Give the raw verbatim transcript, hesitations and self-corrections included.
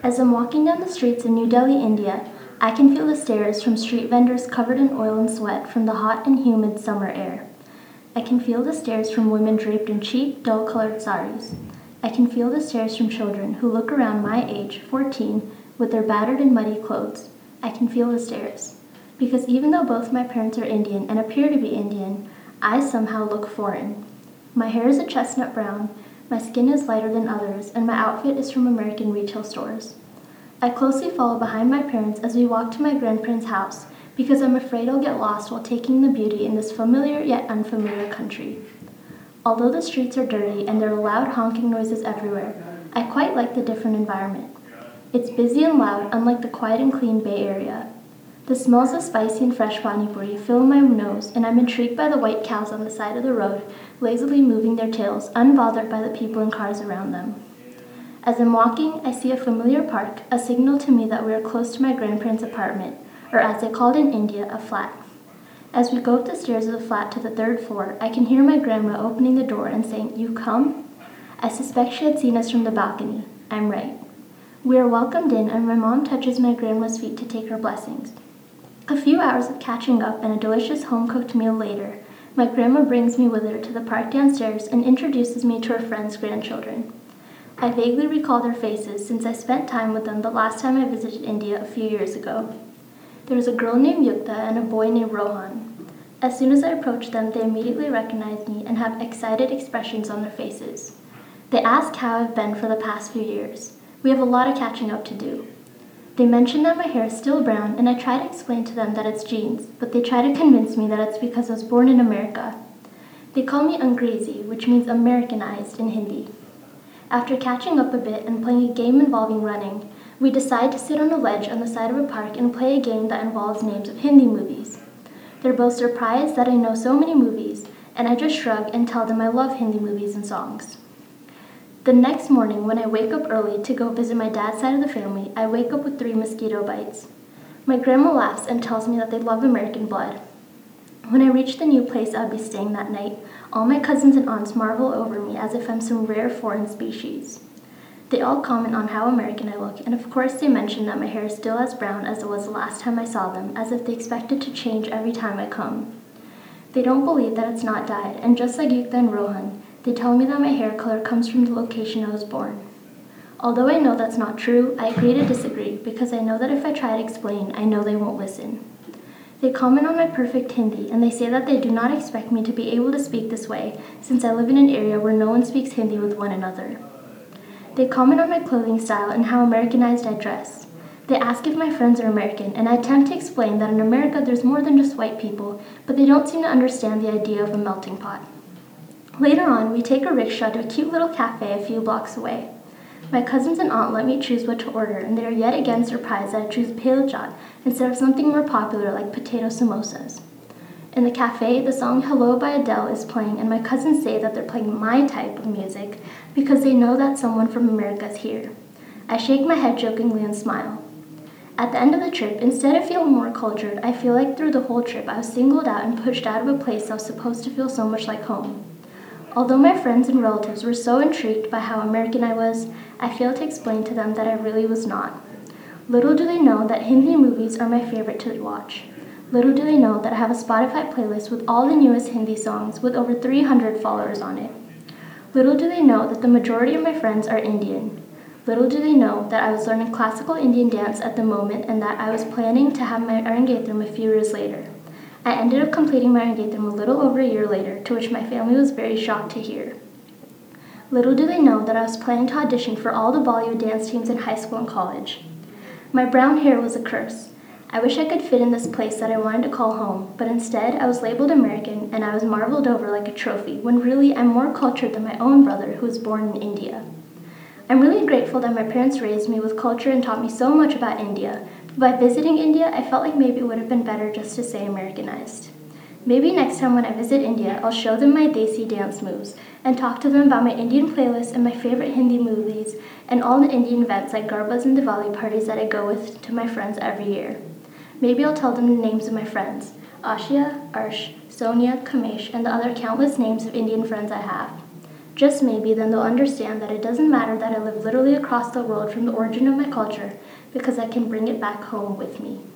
As I'm walking down the streets of New Delhi, India, I can feel the stares from street vendors covered in oil and sweat from the hot and humid summer air. I can feel the stares from women draped in cheap, dull-colored saris. I can feel the stares from children who look around my age, fourteen, with their battered and muddy clothes. I can feel the stares. Because even though both my parents are Indian and appear to be Indian, I somehow look foreign. My hair is a chestnut brown, my skin is lighter than others, and my outfit is from American retail stores. I closely follow behind my parents as we walk to my grandparents' house because I'm afraid I'll get lost while taking the beauty in this familiar yet unfamiliar country. Although the streets are dirty and there are loud honking noises everywhere, I quite like the different environment. It's busy and loud, unlike the quiet and clean Bay Area. The smells of spicy and fresh pani puri fill my nose, and I'm intrigued by the white cows on the side of the road, lazily moving their tails, unbothered by the people and cars around them. As I'm walking, I see a familiar park, a signal to me that we are close to my grandparents' apartment, or as they called in India, a flat. As we go up the stairs of the flat to the third floor, I can hear my grandma opening the door and saying, "You come?" I suspect she had seen us from the balcony. I'm right. We are welcomed in, and my mom touches my grandma's feet to take her blessings. A few hours of catching up and a delicious home-cooked meal later, my grandma brings me with her to the park downstairs and introduces me to her friends' grandchildren. I vaguely recall their faces since I spent time with them the last time I visited India a few years ago. There was a girl named Yukta and a boy named Rohan. As soon as I approach them, they immediately recognize me and have excited expressions on their faces. They ask how I've been for the past few years. We have a lot of catching up to do. They mention that my hair is still brown, and I try to explain to them that it's genes, but they try to convince me that it's because I was born in America. They call me Angrezi, which means Americanized in Hindi. After catching up a bit and playing a game involving running, we decide to sit on a ledge on the side of a park and play a game that involves names of Hindi movies. They're both surprised that I know so many movies, and I just shrug and tell them I love Hindi movies and songs. The next morning, when I wake up early to go visit my dad's side of the family, I wake up with three mosquito bites. My grandma laughs and tells me that they love American blood. When I reach the new place I'll be staying that night, all my cousins and aunts marvel over me as if I'm some rare foreign species. They all comment on how American I look, and of course they mention that my hair is still as brown as it was the last time I saw them, as if they expect it to change every time I come. They don't believe that it's not dyed, and just like Yukta and Rohan, they tell me that my hair color comes from the location I was born. Although I know that's not true, I agree to disagree because I know that if I try to explain, I know they won't listen. They comment on my perfect Hindi, and they say that they do not expect me to be able to speak this way since I live in an area where no one speaks Hindi with one another. They comment on my clothing style and how Americanized I dress. They ask if my friends are American, and I attempt to explain that in America there's more than just white people, but they don't seem to understand the idea of a melting pot. Later on, we take a rickshaw to a cute little cafe a few blocks away. My cousins and aunt let me choose what to order, and they are yet again surprised that I choose bhel chaat instead of something more popular like potato samosas. In the cafe, the song Hello by Adele is playing, and my cousins say that they're playing my type of music because they know that someone from America is here. I shake my head jokingly and smile. At the end of the trip, instead of feeling more cultured, I feel like through the whole trip I was singled out and pushed out of a place that was supposed to feel so much like home. Although my friends and relatives were so intrigued by how American I was, I failed to explain to them that I really was not. Little do they know that Hindi movies are my favorite to watch. Little do they know that I have a Spotify playlist with all the newest Hindi songs with over three hundred followers on it. Little do they know that the majority of my friends are Indian. Little do they know that I was learning classical Indian dance at the moment and that I was planning to have my Arangetram a few years later. I ended up completing my Arangetram a little over a year later, to which my family was very shocked to hear. Little do they know that I was planning to audition for all the Bollywood dance teams in high school and college. My brown hair was a curse. I wish I could fit in this place that I wanted to call home, but instead I was labeled American and I was marveled over like a trophy, when really I'm more cultured than my own brother who was born in India. I'm really grateful that my parents raised me with culture and taught me so much about India, but by visiting India, I felt like maybe it would have been better just to say Americanized. Maybe next time when I visit India, I'll show them my Desi dance moves and talk to them about my Indian playlist and my favorite Hindi movies and all the Indian events like Garbas and Diwali parties that I go with to my friends every year. Maybe I'll tell them the names of my friends, Ashia, Arsh, Sonia, Kamesh, and the other countless names of Indian friends I have. Just maybe then they'll understand that it doesn't matter that I live literally across the world from the origin of my culture because I can bring it back home with me.